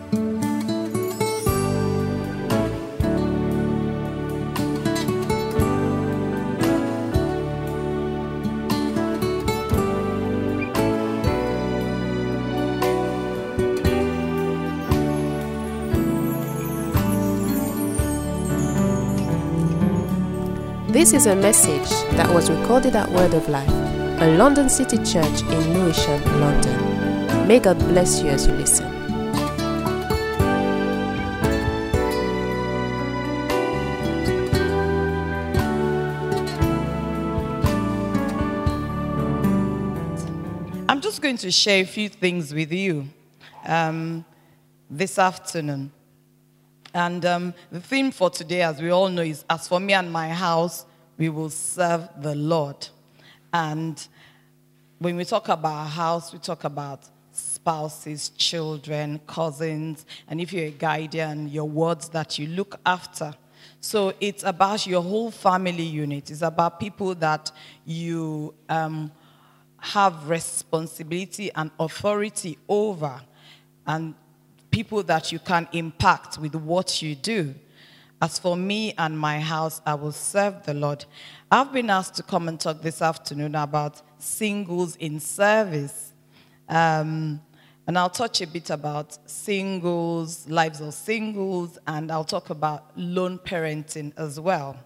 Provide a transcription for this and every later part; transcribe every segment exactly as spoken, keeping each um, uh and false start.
This is a message that was recorded at Word of Life, a London City church in Lewisham, London. May God bless you as you listen. I'm just going to share a few things with you um, this afternoon. And um, the theme for today, as we all know, is, as for me and my house, we will serve the Lord. And when we talk about our house, we talk about spouses, children, cousins, and if you're a guardian, your wards that you look after. So it's about your whole family unit. It's about people that you um, have responsibility and authority over, and people that you can impact with what you do. As for me and my house, I will serve the Lord. I've been asked to come and talk this afternoon about singles in service. Um, and I'll touch a bit about singles, lives of singles, and I'll talk about lone parenting as well.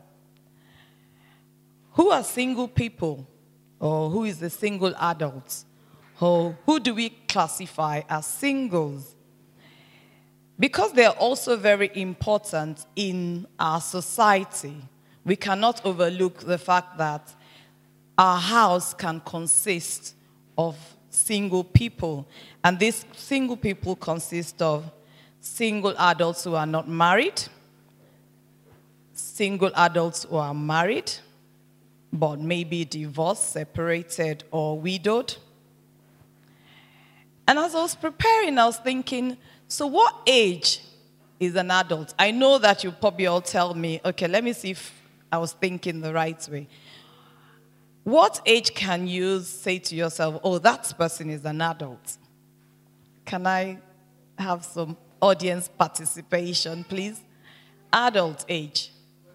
Who are single people? Or who is the single adult? Or who do we classify as singles? Because they are also very important in our society, we cannot overlook the fact that our house can consist of single people. And these single people consist of single adults who are not married, single adults who are married, but maybe divorced, separated, or widowed. And as I was preparing, I was thinking, so what age is an adult? I know that you probably all tell me, okay, let me see if I was thinking the right way. What age can you say to yourself, oh, that person is an adult? Can I have some audience participation, please? Adult age.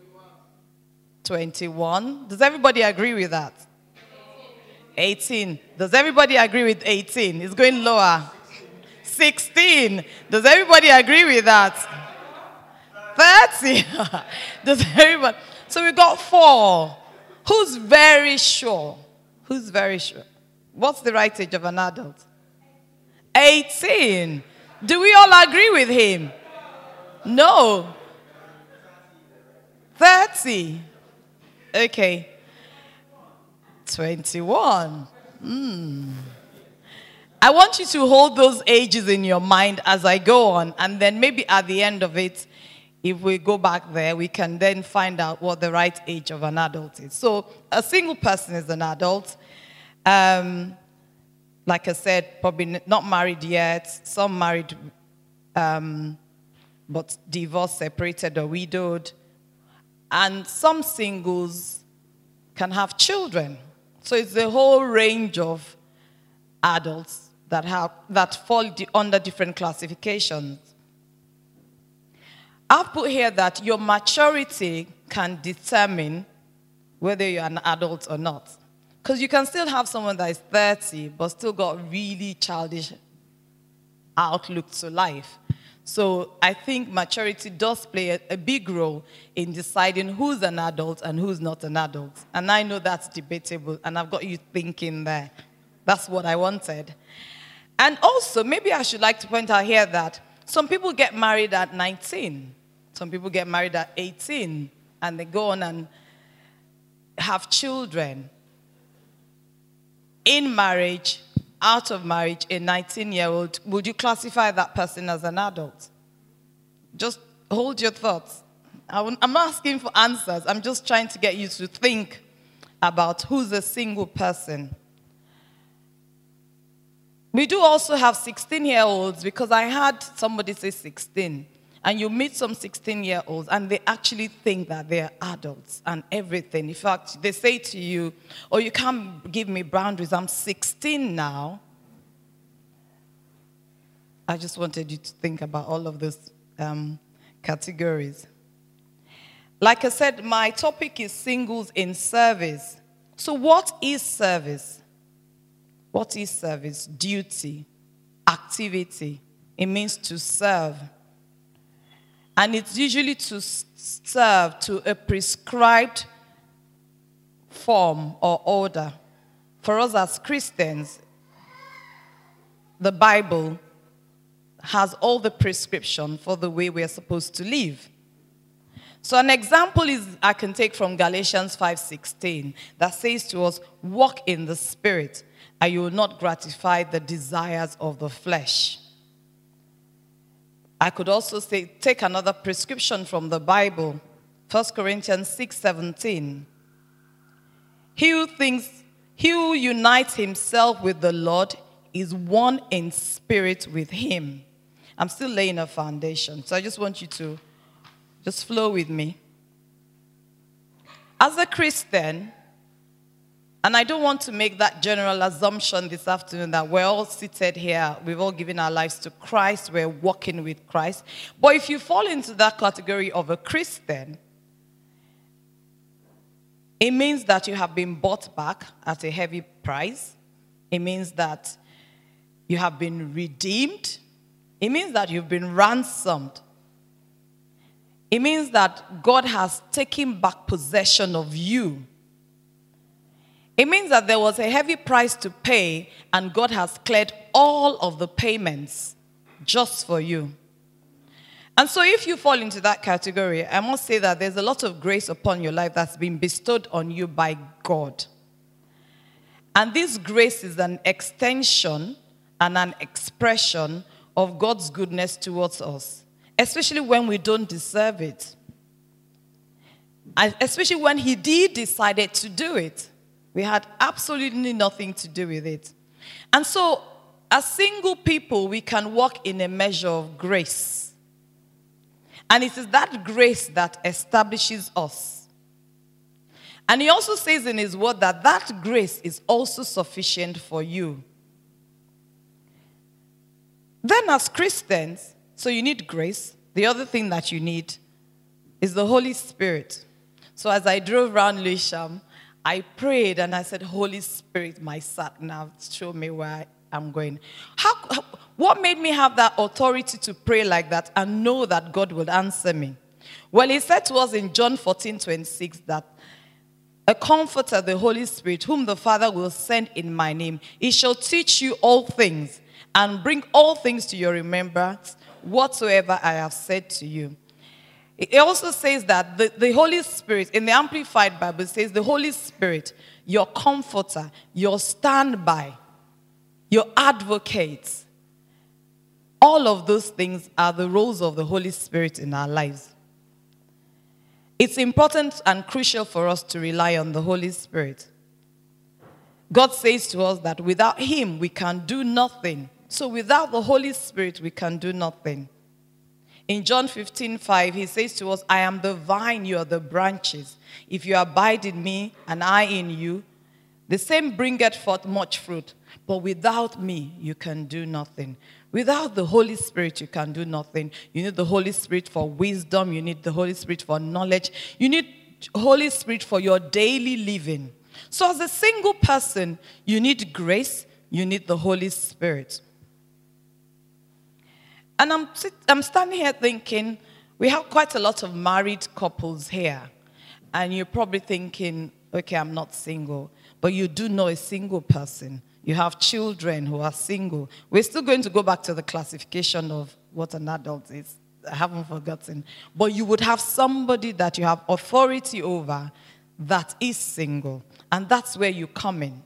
twenty-one. Does everybody agree with that? eighteen. Does everybody agree with eighteen? It's going lower. sixteen. Does everybody agree with that? thirty. Does everybody? So we got four. Who's very sure? Who's very sure? What's the right age of an adult? eighteen. Do we all agree with him? No. thirty. Okay. twenty-one. Hmm. I want you to hold those ages in your mind as I go on, and then maybe at the end of it, if we go back there, we can then find out what the right age of an adult is. So a single person is an adult. Um, like I said, probably not married yet, some married, um, but divorced, separated, or widowed. And some singles can have children. So it's a whole range of adults that have that fall under different classifications. I've put here that your maturity can determine whether you're an adult or not. Because you can still have someone that is thirty but still got really childish outlook to life. So I think maturity does play a, a big role in deciding who's an adult and who's not an adult. And I know that's debatable, and I've got you thinking there. That's what I wanted. And also, maybe I should like to point out here that some people get married at nineteen. Some people get married at eighteen, and they go on and have children. In marriage, out of marriage, a nineteen-year-old, would you classify that person as an adult? Just hold your thoughts. I'm not asking for answers. I'm just trying to get you to think about who's a single person. We do also have sixteen-year-olds, because I had somebody say sixteen. And you meet some sixteen-year-olds, and they actually think that they're adults and everything. In fact, they say to you, oh, you can't give me boundaries. I'm sixteen now. I just wanted you to think about all of those um, categories. Like I said, my topic is singles in service. So what is service? What is service? Duty, activity. It means to serve. And it's usually to serve to a prescribed form or order. For us as Christians, the Bible has all the prescription for the way we are supposed to live. So an example is I can take from Galatians five sixteen that says to us, walk in the Spirit, and you will not gratify the desires of the flesh. I could also say, take another prescription from the Bible, First Corinthians six seventeen. He who thinks, he who unites himself with the Lord is one in spirit with him. I'm still laying a foundation, so I just want you to just flow with me. As a Christian, and I don't want to make that general assumption this afternoon that we're all seated here, we've all given our lives to Christ, we're walking with Christ. But if you fall into that category of a Christian, it means that you have been bought back at a heavy price. It means that you have been redeemed. It means that you've been ransomed. It means that God has taken back possession of you. It means that there was a heavy price to pay, and God has cleared all of the payments just for you. And so if you fall into that category, I must say that there's a lot of grace upon your life that's been bestowed on you by God. And this grace is an extension and an expression of God's goodness towards us, especially when we don't deserve it. And especially when he did decided to do it. We had absolutely nothing to do with it. And so, as single people, we can walk in a measure of grace. And it is that grace that establishes us. And he also says in his word that that grace is also sufficient for you. Then as Christians, so you need grace. The other thing that you need is the Holy Spirit. So as I drove around Lewisham, I prayed and I said, Holy Spirit, my sat nav, show me where I'm going. How, what made me have that authority to pray like that and know that God would answer me? Well, he said to us in John fourteen twenty-six that a comforter, the Holy Spirit, whom the Father will send in my name, he shall teach you all things and bring all things to your remembrance, whatsoever I have said to you. It also says that the, the Holy Spirit, in the Amplified Bible, it says the Holy Spirit, your comforter, your standby, your advocate, all of those things are the roles of the Holy Spirit in our lives. It's important and crucial for us to rely on the Holy Spirit. God says to us that without him, we can do nothing. So without the Holy Spirit, we can do nothing. In John fifteen five, he says to us, I am the vine, you are the branches. If you abide in me and I in you, the same bringeth forth much fruit. But without me, you can do nothing. Without the Holy Spirit, you can do nothing. You need the Holy Spirit for wisdom. You need the Holy Spirit for knowledge. You need Holy Spirit for your daily living. So as a single person, you need grace. You need the Holy Spirit. And I'm, I'm standing here thinking, we have quite a lot of married couples here. And you're probably thinking, okay, I'm not single. But you do know a single person. You have children who are single. We're still going to go back to the classification of what an adult is. I haven't forgotten. But you would have somebody that you have authority over that is single. And that's where you come in.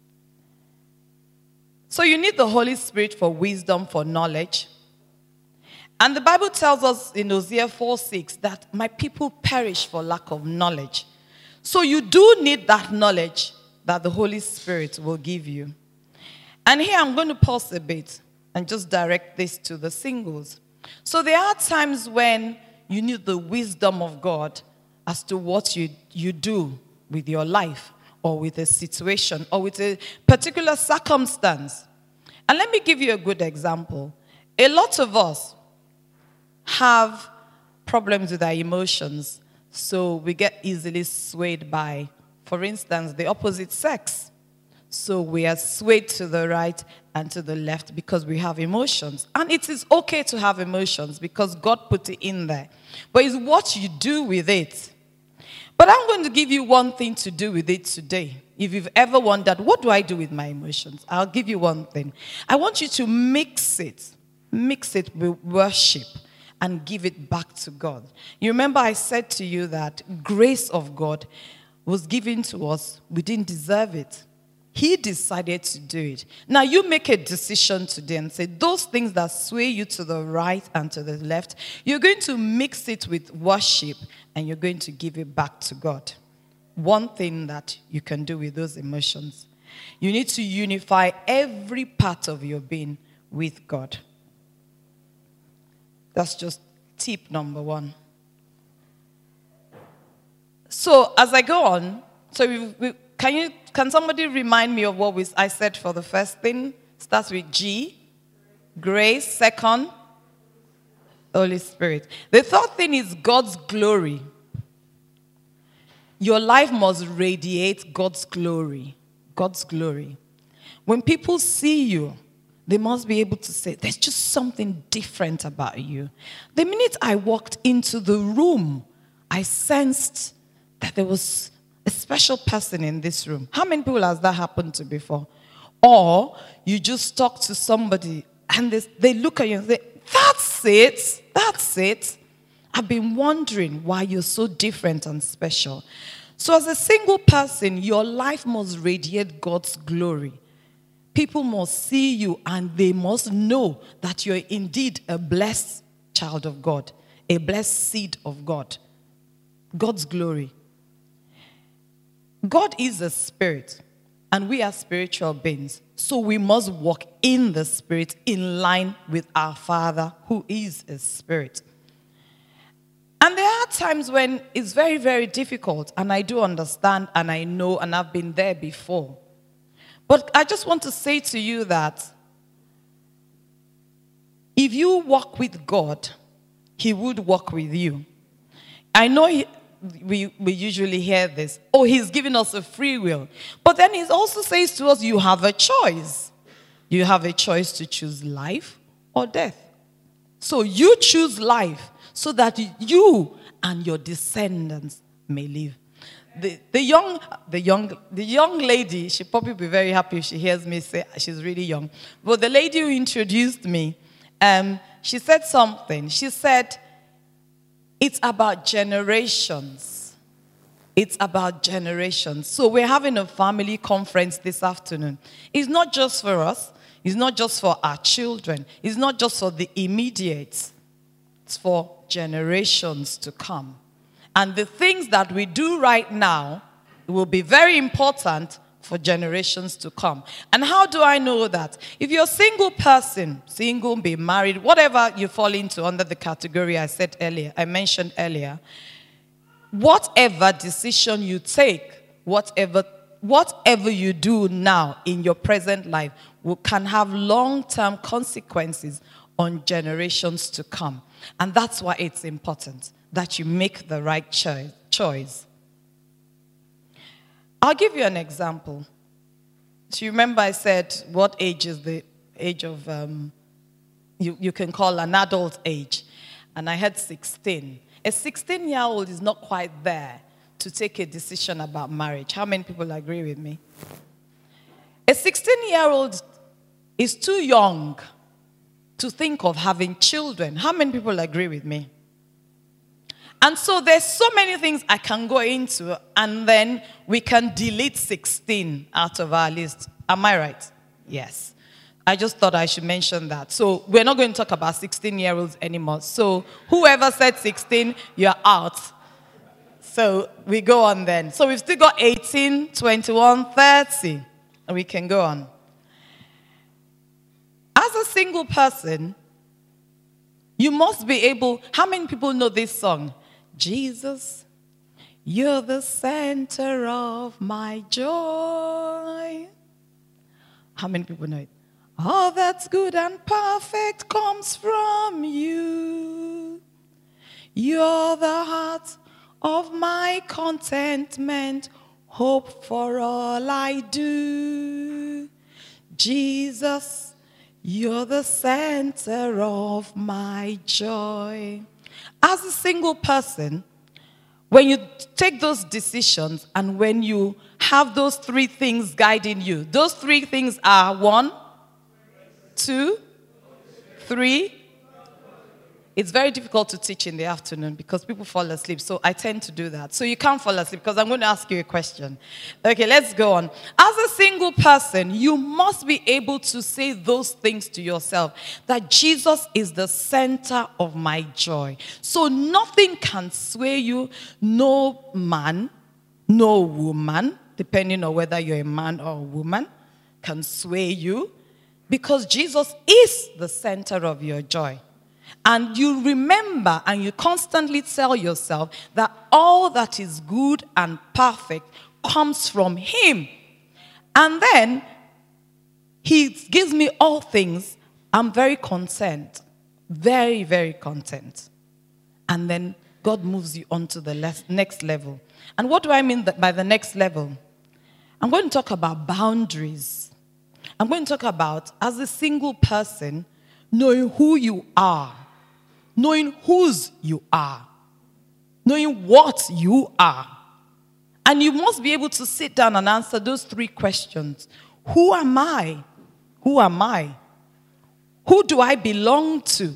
So you need the Holy Spirit for wisdom, for knowledge. And the Bible tells us in Hosea four six that my people perish for lack of knowledge. So you do need that knowledge that the Holy Spirit will give you. And here I'm going to pause a bit and just direct this to the singles. So there are times when you need the wisdom of God as to what you, you do with your life or with a situation or with a particular circumstance. And let me give you a good example. A lot of us have problems with our emotions, so we get easily swayed by, for instance, the opposite sex. So we are swayed to the right and to the left because we have emotions. And it is okay to have emotions because God put it in there. But it's what you do with it. But I'm going to give you one thing to do with it today. If you've ever wondered, what do I do with my emotions? I'll give you one thing. I want you to mix it. Mix it with worship and give it back to God. You remember I said to you that grace of God was given to us. We didn't deserve it. He decided to do it. Now you make a decision today and say, those things that sway you to the right and to the left, you're going to mix it with worship and you're going to give it back to God. One thing that you can do with those emotions, you need to unify every part of your being with God. That's just tip number one. So as I go on, so we, we, can you can somebody remind me of what we, I said for the first thing? Starts with G, grace. Second, Holy Spirit. The third thing is God's glory. Your life must radiate God's glory. God's glory. When people see you, they must be able to say, there's just something different about you. The minute I walked into the room, I sensed that there was a special person in this room. How many people has that happened to before? Or you just talk to somebody and they, they look at you and say, that's it, that's it. I've been wondering why you're so different and special. So as a single person, your life must radiate God's glory. People must see you and they must know that you're indeed a blessed child of God, a blessed seed of God. God's glory. God is a spirit, and we are spiritual beings. So we must walk in the spirit in line with our Father, who is a spirit. And there are times when it's very, very difficult, and I do understand, and I know, and I've been there before. But I just want to say to you that if you walk with God, He would walk with you. I know he, we, we usually hear this. Oh, He's given us a free will. But then He also says to us, you have a choice. You have a choice to choose life or death. So you choose life so that you and your descendants may live. The, the, young, the, young, the young lady, she'll probably be very happy if she hears me say she's really young. But the lady who introduced me, um, she said something. She said, it's about generations. It's about generations. So we're having a family conference this afternoon. It's not just for us. It's not just for our children. It's not just for the immediates. It's for generations to come. And the things that we do right now will be very important for generations to come. And how do I know that? If you're a single person, single, be married, whatever you fall into under the category I said earlier, I mentioned earlier, whatever decision you take, whatever, whatever you do now in your present life will, can have long-term consequences on generations to come. And that's why it's important that you make the right cho- choice. I'll give you an example. So you remember I said, what age is the age of, um, you, you can call an adult age. And I had sixteen. A sixteen-year-old is not quite there to take a decision about marriage. How many people agree with me? A sixteen-year-old is too young to think of having children. How many people agree with me? And so there's so many things I can go into, and then we can delete sixteen out of our list. Am I right? Yes. I just thought I should mention that. So we're not going to talk about sixteen-year-olds anymore. So whoever said sixteen, you're out. So we go on then. So we've still got eighteen, twenty-one, thirty. And we can go on. As a single person, you must be able... How many people know this song? Jesus, you're the center of my joy. How many people know it? All that's good and perfect comes from you. You're the heart of my contentment, hope for all I do. Jesus, you're the center of my joy. As a single person, when you take those decisions and when you have those three things guiding you, those three things are one, two, three. It's very difficult to teach in the afternoon because people fall asleep. So I tend to do that. So you can't fall asleep because I'm going to ask you a question. Okay, let's go on. As a single person, you must be able to say those things to yourself. That Jesus is the center of my joy. So nothing can sway you. No man, no woman, depending on whether you're a man or a woman, can sway you. Because Jesus is the center of your joy. And you remember and you constantly tell yourself that all that is good and perfect comes from him. And then he gives me all things. I'm very content. Very, very content. And then God moves you on to the next level. And what do I mean by the next level? I'm going to talk about boundaries. I'm going to talk about, as a single person, knowing who you are, knowing whose you are, knowing what you are. And you must be able to sit down and answer those three questions. Who am I? Who am I? Who do I belong to?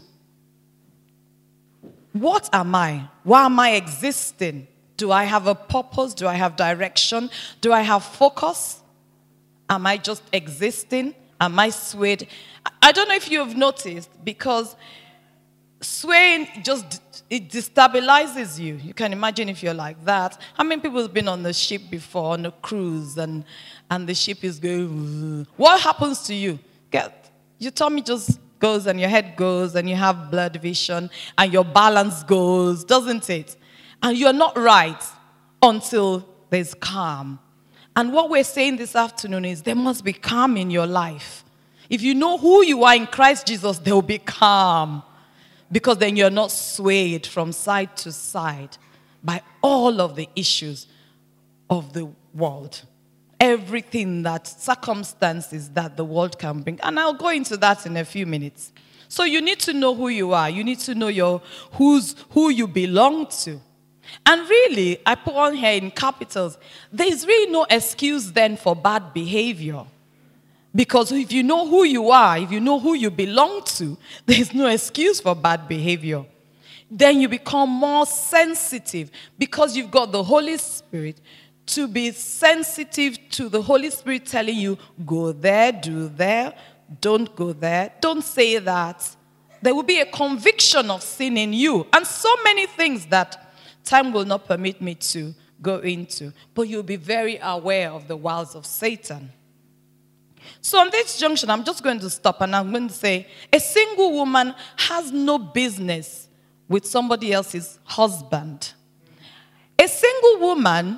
What am I? Why am I existing? Do I have a purpose? Do I have direction? Do I have focus? Am I just existing? Am I swayed? I don't know if you have noticed, because swaying just, it destabilizes you. You can imagine if you're like that. How many people have been on the ship before, on a cruise, and, and the ship is going, what happens to you? Get, your tummy just goes and your head goes and you have blurred vision and your balance goes, doesn't it? And you're not right until there's calm. And what we're saying this afternoon is there must be calm in your life. If you know who you are in Christ Jesus, there will be calm. Because then you're not swayed from side to side by all of the issues of the world. Everything that circumstances that the world can bring. And I'll go into that in a few minutes. So you need to know who you are. You need to know your who's who you belong to. And really, I put on here in capitals, there's really no excuse then for bad behavior. Because if you know who you are, if you know who you belong to, there's no excuse for bad behavior. Then you become more sensitive because you've got the Holy Spirit to be sensitive to the Holy Spirit telling you, go there, do there, don't go there, don't say that. There will be a conviction of sin in you. And so many things that time will not permit me to go into. But you'll be very aware of the wiles of Satan. So on this junction, I'm just going to stop and I'm going to say, a single woman has no business with somebody else's husband. A single woman,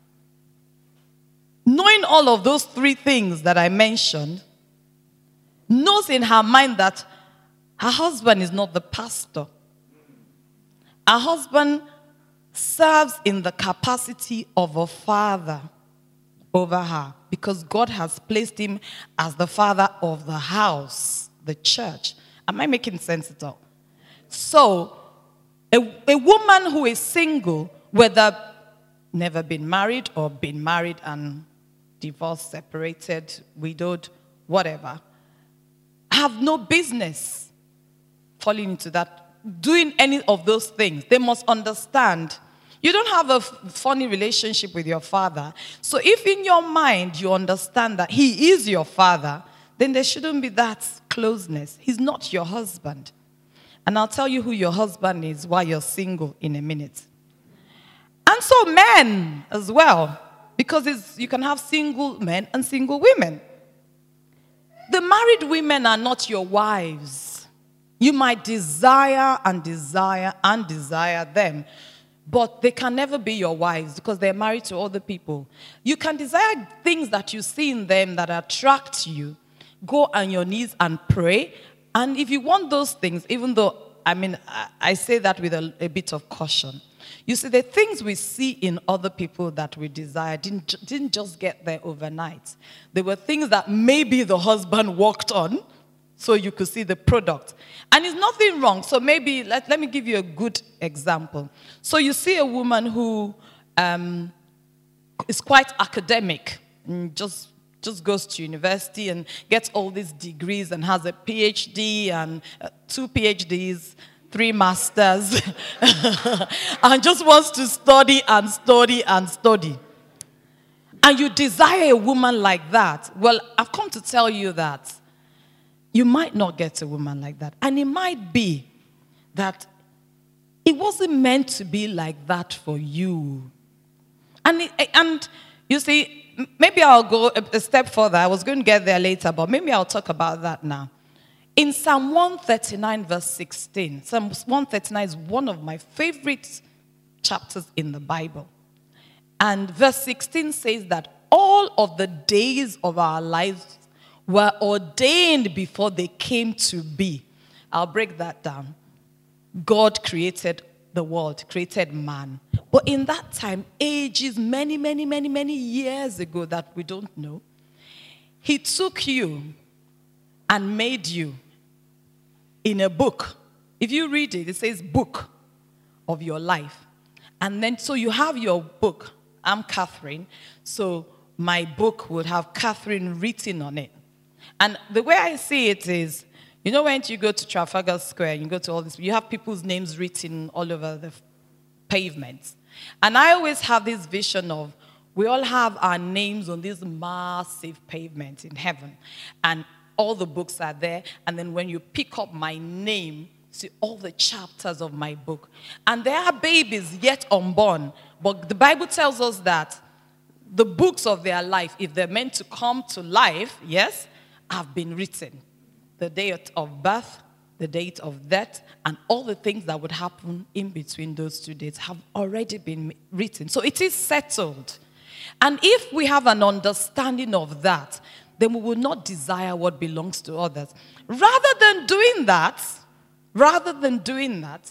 knowing all of those three things that I mentioned, knows in her mind that her husband is not the pastor. Her husband serves in the capacity of a father over her because God has placed him as the father of the house, the church. Am I making sense at all? So, a, a woman who is single, whether never been married or been married and divorced, separated, widowed, whatever, have no business falling into that, doing any of those things. They must understand you don't have a funny relationship with your father. So if in your mind you understand that he is your father, then there shouldn't be that closeness. He's not your husband. And I'll tell you who your husband is while you're single in a minute. And so men as well, because it's, you can have single men and single women. The married women are not your wives. You might desire and desire and desire them, but they can never be your wives because they're married to other people. You can desire things that you see in them that attract you, go on your knees and pray. And if you want those things, even though, I mean, I, I say that with a, a bit of caution. You see, the things we see in other people that we desire didn't, didn't just get there overnight. There were things that maybe the husband worked on so you could see the product. And it's nothing wrong. So maybe, let, let me give you a good example. So you see a woman who um, is quite academic, and just just goes to university and gets all these degrees and has a PhD and uh, two PhDs, three masters, and just wants to study and study and study. And you desire a woman like that. Well, I've come to tell you that you might not get a woman like that. And it might be that it wasn't meant to be like that for you. And, it, and you see, maybe I'll go a step further. I was going to get there later, but maybe I'll talk about that now. In Psalm one thirty-nine, verse sixteen, Psalm one thirty-nine is one of my favorite chapters in the Bible. And verse sixteen says that all of the days of our lives were ordained before they came to be. I'll break that down. God created the world, created man. But in that time, ages, many, many, many, many years ago that we don't know, he took you and made you in a book. If you read it, it says book of your life. And then, so you have your book. I'm Catherine. So my book would have Catherine written on it. And the way I see it is, you know, when you go to Trafalgar Square, you go to all this, you have people's names written all over the pavements. And I always have this vision of, we all have our names on this massive pavement in heaven. And all the books are there. And then when you pick up my name, see all the chapters of my book. And there are babies yet unborn. But the Bible tells us that the books of their life, if they're meant to come to life, yes, have been written. The date of birth, the date of death, and all the things that would happen in between those two dates have already been written. So it is settled. And if we have an understanding of that, then we will not desire what belongs to others. Rather than doing that, rather than doing that,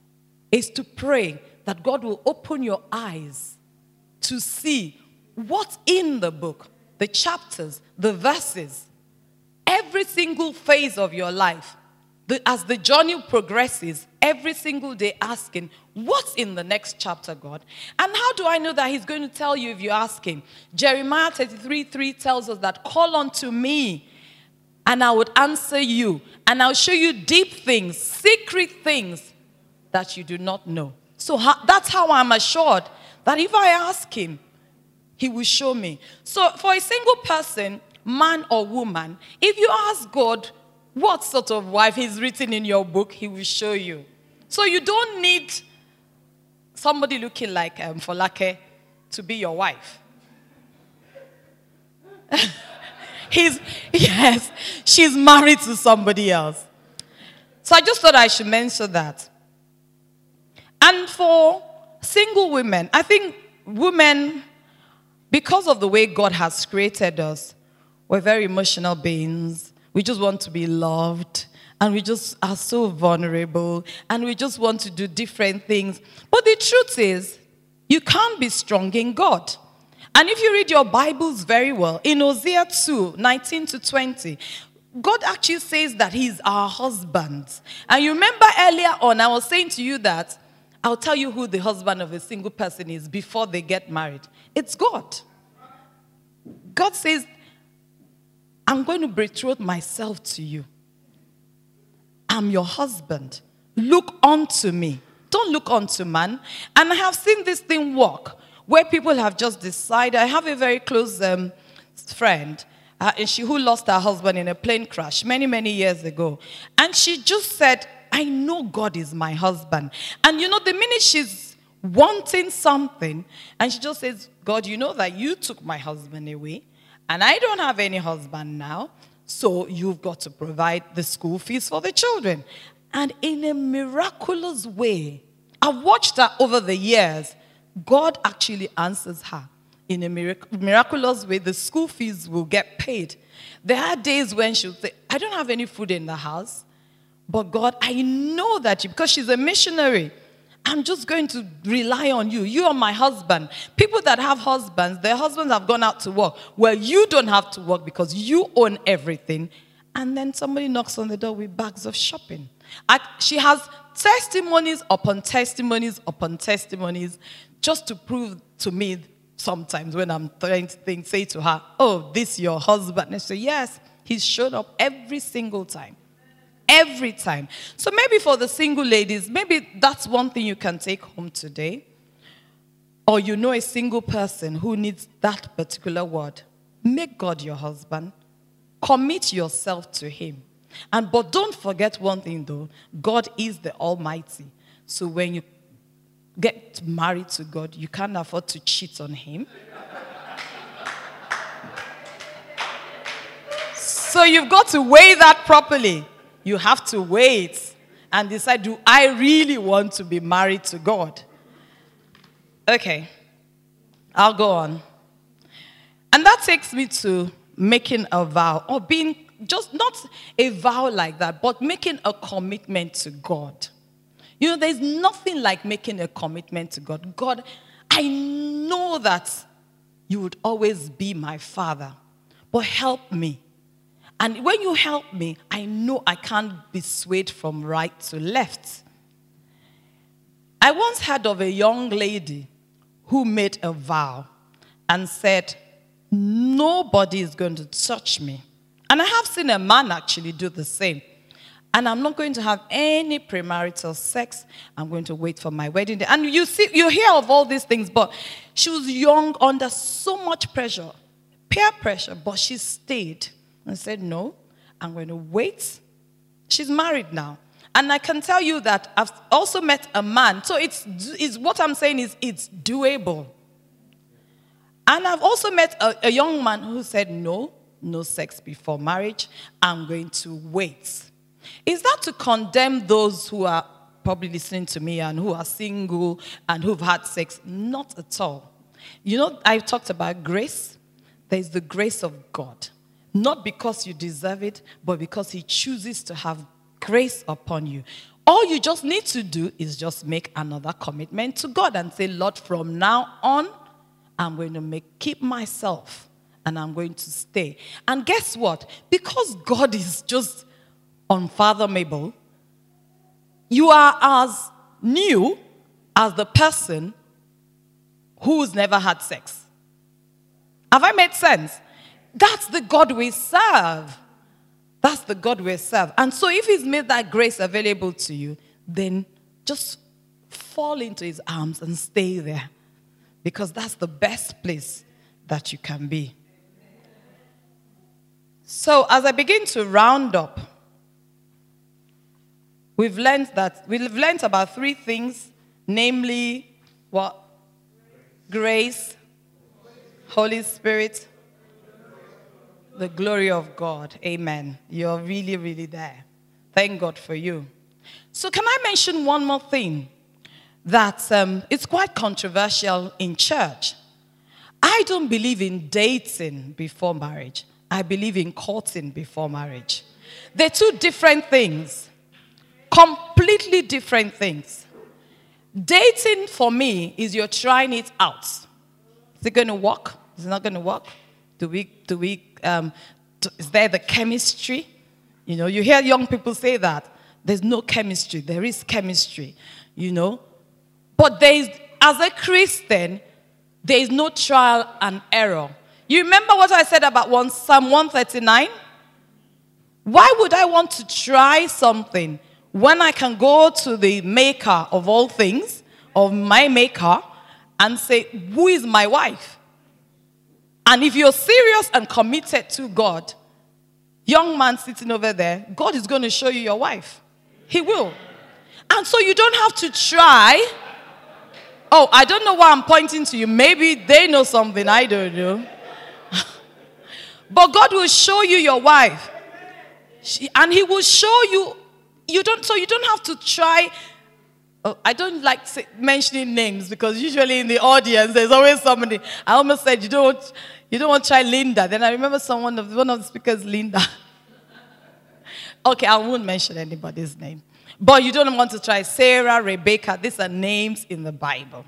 is to pray that God will open your eyes to see what's in the book, the chapters, the verses, every single phase of your life. The, as the journey progresses, every single day asking, what's in the next chapter, God? And how do I know that he's going to tell you if you ask him? Jeremiah thirty-three three tells us that, call unto me, and I would answer you, and I'll show you deep things, secret things that you do not know. So how, that's how I'm assured that if I ask him, he will show me. So for a single person, man or woman, if you ask God what sort of wife he's written in your book, he will show you. So you don't need somebody looking like um, Folake to be your wife. He's, yes, she's married to somebody else. So I just thought I should mention that. And for single women, I think women, because of the way God has created us, we're very emotional beings. We just want to be loved. And we just are so vulnerable. And we just want to do different things. But the truth is, you can't be strong in God. And if you read your Bibles very well, in Hosea two, nineteen to twenty, God actually says that he's our husband. And you remember earlier on, I was saying to you that I'll tell you who the husband of a single person is before they get married. It's God. God says, I'm going to betroth myself to you. I'm your husband. Look unto me. Don't look unto man. And I have seen this thing work, where people have just decided. I have a very close um, friend, uh, and she who lost her husband in a plane crash many, many years ago. And she just said, I know God is my husband. And you know, the minute she's wanting something, and she just says, God, you know that you took my husband away, and I don't have any husband now, so you've got to provide the school fees for the children. And in a miraculous way, I've watched her over the years, God actually answers her. In a mirac- miraculous way, the school fees will get paid. There are days when she'll say, I don't have any food in the house, but God, I know that you, because she's a missionary, I'm just going to rely on you. You are my husband. People that have husbands, their husbands have gone out to work. Well, you don't have to work because you own everything. And then somebody knocks on the door with bags of shopping. I, she has testimonies upon testimonies upon testimonies just to prove to me sometimes when I'm trying to think, say to her, oh, this your husband? And she say, yes, he's showed up every single time. Every time. So maybe for the single ladies, maybe that's one thing you can take home today. Or you know a single person who needs that particular word. Make God your husband. Commit yourself to him. And but don't forget one thing though. God is the Almighty. So when you get married to God, you can't afford to cheat on him. So you've got to weigh that properly. You have to wait and decide, do I really want to be married to God? Okay, I'll go on. And that takes me to making a vow, or being just not a vow like that, but making a commitment to God. You know, there's nothing like making a commitment to God. God, I know that you would always be my father, but help me. And when you help me, I know I can't be swayed from right to left. I once heard of a young lady who made a vow and said, nobody is going to touch me. And I have seen a man actually do the same. And I'm not going to have any premarital sex. I'm going to wait for my wedding day. And you see, you hear of all these things, but she was young, under so much pressure, peer pressure, but she stayed. And said, no, I'm going to wait. She's married now. And I can tell you that I've also met a man. So it's, it's what I'm saying is it's doable. And I've also met a, a young man who said, no, no sex before marriage. I'm going to wait. Is that to condemn those who are probably listening to me and who are single and who've had sex? Not at all. You know, I talked about grace. There's the grace of God. Not because you deserve it, but because he chooses to have grace upon you. All you just need to do is just make another commitment to God and say, Lord, from now on, I'm going to make, keep myself and I'm going to stay. And guess what? Because God is just unfathomable, you are as new as the person who's never had sex. Have I made sense? That's the God we serve. That's the God we serve. And so if he's made that grace available to you, then just fall into his arms and stay there. Because that's the best place that you can be. So as I begin to round up, we've learned that, we've learned about three things, namely, what? Grace, Holy Spirit, the glory of God. Amen. You're really, really there. Thank God for you. So can I mention one more thing? That um, it's quite controversial in church. I don't believe in dating before marriage. I believe in courting before marriage. They're two different things. Completely different things. Dating for me is you're trying it out. Is it going to work? Is it not going to work? Do we, do we, um, is there the chemistry? You know, you hear young people say that. There's no chemistry. There is chemistry, you know. But there is, as a Christian, there is no trial and error. You remember what I said about one, Psalm one thirty-nine? Why would I want to try something when I can go to the maker of all things, of my maker, and say, who is my wife? And if you're serious and committed to God, young man sitting over there, God is going to show you your wife. He will. And so you don't have to try. Oh, I don't know why I'm pointing to you. Maybe they know something. I don't know. But God will show you your wife. She, and he will show you. You don't, so you don't have to try Oh, I don't like mentioning names because usually in the audience there's always somebody. I almost said you don't, you don't want to try Linda. Then I remember someone of one of the speakers, Linda. Okay, I won't mention anybody's name. But you don't want to try Sarah, Rebecca. These are names in the Bible.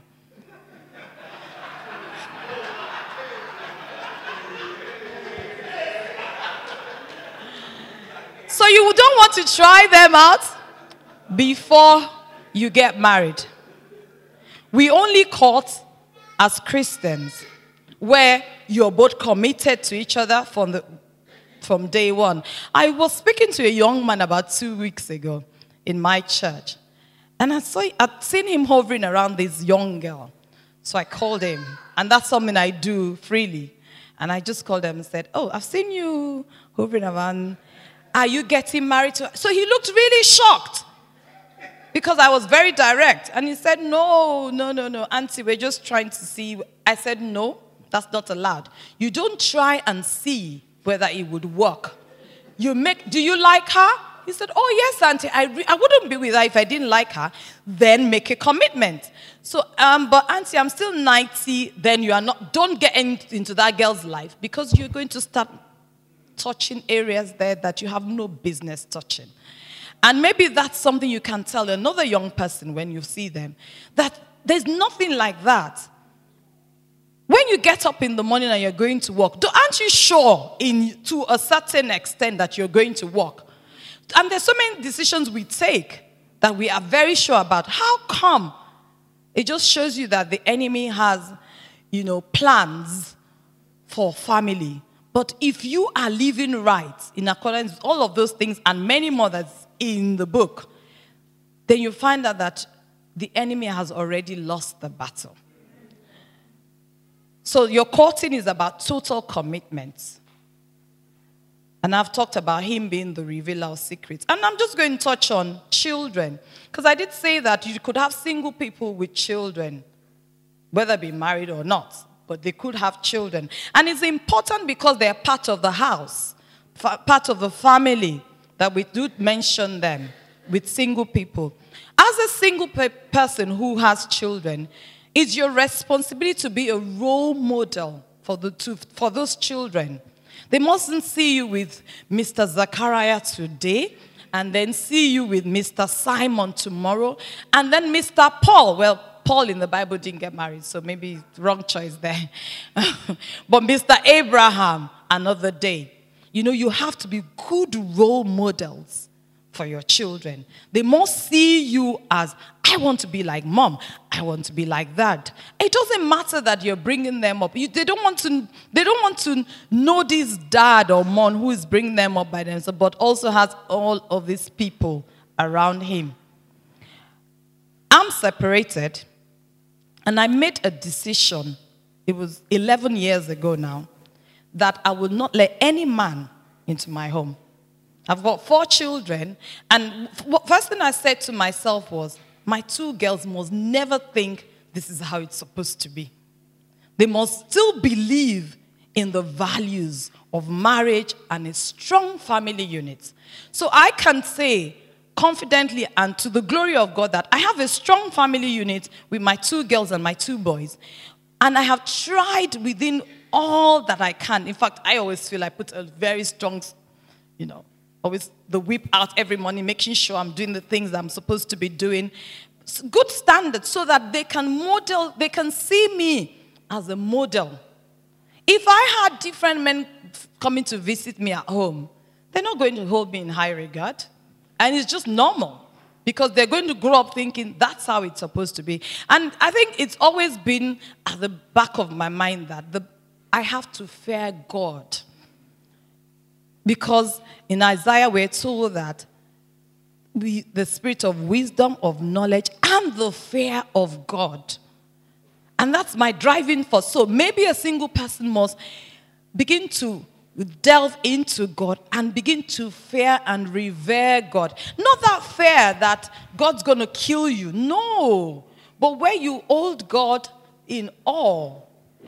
So you don't want to try them out before you get married. We only court as Christians where you're both committed to each other from, the, from day one. I was speaking to a young man about two weeks ago in my church. And I saw, I'd seen him hovering around this young girl. So I called him. And that's something I do freely. And I just called him and said, oh, I've seen you hovering around. Are you getting married to her? So he looked really shocked because I was very direct. And he said, no, no, no, no, Auntie, we're just trying to see. I said, no, that's not allowed. You don't try and see whether it would work. You make, do you like her? He said, oh, yes, Auntie, I, re- I wouldn't be with her if I didn't like her. Then make a commitment. So, um, but Auntie, I'm still ninety. Then you are not, don't get in, into that girl's life because you're going to start touching areas there that you have no business touching. And maybe that's something you can tell another young person when you see them, that there's nothing like that. When you get up in the morning and you're going to work, aren't you sure in, to a certain extent that you're going to work? And there's so many decisions we take that we are very sure about. How come? It just shows you that the enemy has, you know, plans for family. But if you are living right in accordance with all of those things and many more that's in the book, then you find out that the enemy has already lost the battle. So your courting is about total commitment. And I've talked about him being the revealer of secrets. And I'm just going to touch on children. Because I did say that you could have single people with children, whether be married or not. But they could have children. And it's important because they're part of the house, part of the family, that we do mention them with single people. As a single pe- person who has children, it's your responsibility to be a role model for, the two, for those children. They mustn't see you with Mister Zachariah today, and then see you with Mister Simon tomorrow, and then Mister Paul. Well, Paul in the Bible didn't get married, so maybe wrong choice there. But Mister Abraham, another day. You know, you have to be good role models for your children. They must see you as, I want to be like mom. I want to be like that. It doesn't matter that you're bringing them up. You, they don't want to. They don't want to know this dad or mom who is bringing them up by themselves, but also has all of these people around him. I'm separated. And I made a decision, it was eleven years ago now, that I would not let any man into my home. I've got four children, and first thing I said to myself was, my two girls must never think this is how it's supposed to be. They must still believe in the values of marriage and a strong family unit. So I can say confidently and to the glory of God that I have a strong family unit with my two girls and my two boys. And I have tried within all that I can. In fact, I always feel I put a very strong, you know, always the whip out every morning, making sure I'm doing the things I'm supposed to be doing. Good standards so that they can model, they can see me as a model. If I had different men coming to visit me at home, they're not going to hold me in high regard. And it's just normal because they're going to grow up thinking that's how it's supposed to be. And I think it's always been at the back of my mind that the, I have to fear God. Because in Isaiah we're told that we, the spirit of wisdom, of knowledge, and the fear of God. And that's my driving force. So maybe a single person must begin to delve into God and begin to fear and revere God. Not that fear that God's going to kill you. No. But where you hold God in awe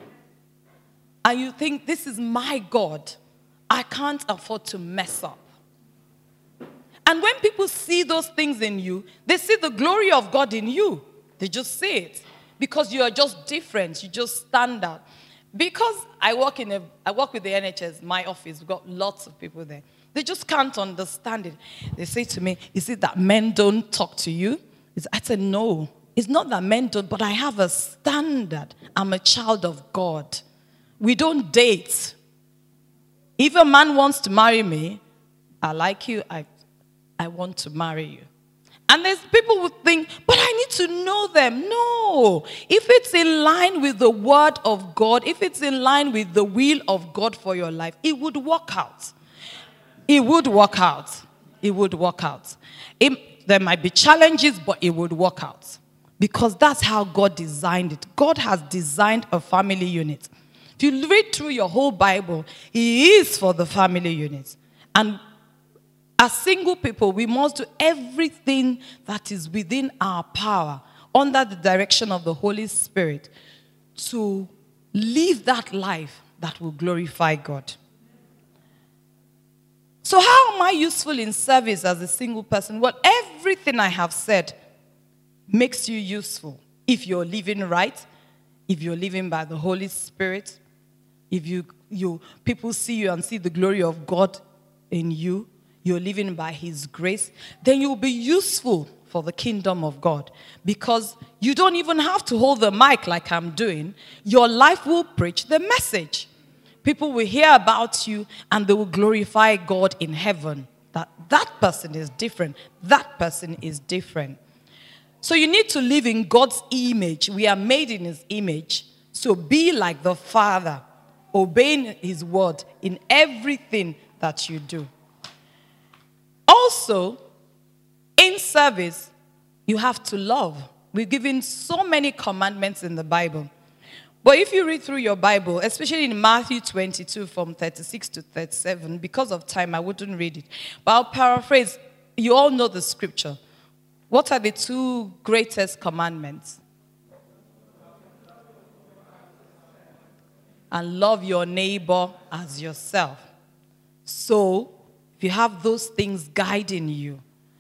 and you think, this is my God. I can't afford to mess up. And when people see those things in you, they see the glory of God in you. They just see it. Because you are just different. You just stand out. Because I work in a, I work with the N H S, my office, we've got lots of people there. They just can't understand it. They say to me, is it that men don't talk to you? I said, no. It's not that men don't, but I have a standard. I'm a child of God. We don't date. If a man wants to marry me, I like you, I, I want to marry you. And there's people who think, but I need to know them. No. If it's in line with the word of God, if it's in line with the will of God for your life, it would work out. It would work out. It would work out. It, there might be challenges, but it would work out. Because that's how God designed it. God has designed a family unit. If you read through your whole Bible, He is for the family unit. And as single people, we must do everything that is within our power, under the direction of the Holy Spirit, to live that life that will glorify God. So how am I useful in service as a single person? Well, everything I have said makes you useful if you're living right, if you're living by the Holy Spirit, if you, you people see you and see the glory of God in you, you're living by His grace, then you'll be useful for the kingdom of God. Because you don't even have to hold the mic like I'm doing. Your life will preach the message. People will hear about you and they will glorify God in heaven. That that person is different. That person is different. So you need to live in God's image. We are made in His image. So be like the Father, obeying His word in everything that you do. Also, in service, you have to love. We're given so many commandments in the Bible. But if you read through your Bible, especially in Matthew twenty-two from thirty-six to thirty-seven, because of time, I wouldn't read it. But I'll paraphrase. You all know the scripture. What are the two greatest commandments? And love your neighbor as yourself. So, if you have those things guiding you,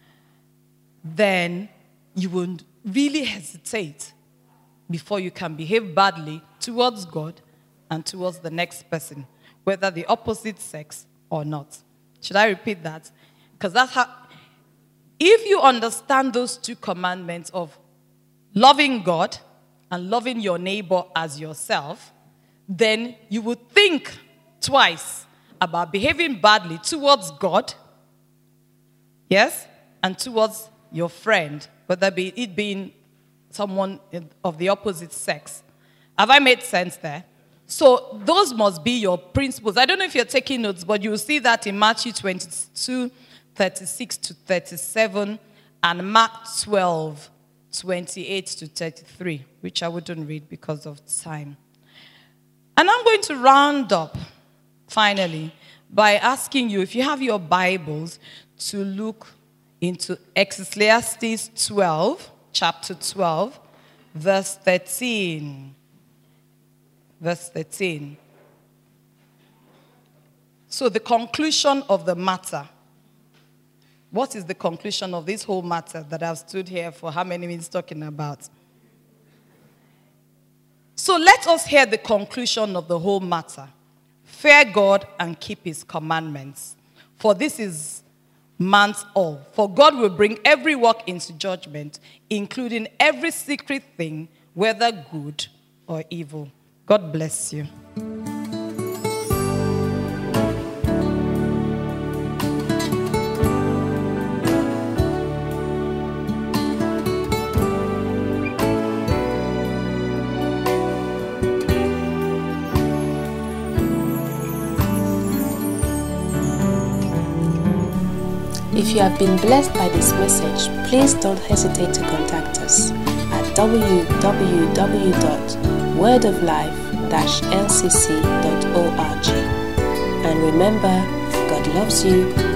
then you won't really hesitate before you can behave badly towards God and towards the next person, whether the opposite sex or not. Should I repeat that? Because that's how, if you understand those two commandments of loving God and loving your neighbor as yourself, then you would think twice about behaving badly towards God, yes, and towards your friend, whether be it being someone of the opposite sex. Have I made sense there? So those must be your principles. I don't know if you're taking notes, but you will see that in Matthew twenty-two, thirty-six to thirty-seven, and Mark twelve, twenty-eight to thirty-three, which I wouldn't read because of time. And I'm going to round up, finally, by asking you, if you have your Bibles, to look into Ecclesiastes twelve, chapter twelve, verse thirteen. Verse thirteen. So the conclusion of the matter. What is the conclusion of this whole matter that I've stood here for how many minutes talking about? So let us hear the conclusion of the whole matter. Fear God and keep His commandments. For this is man's all. For God will bring every work into judgment, including every secret thing, whether good or evil. God bless you. If you have been blessed by this message, please don't hesitate to contact us at w w w dot word of life dash l c c dot org. And remember, God loves you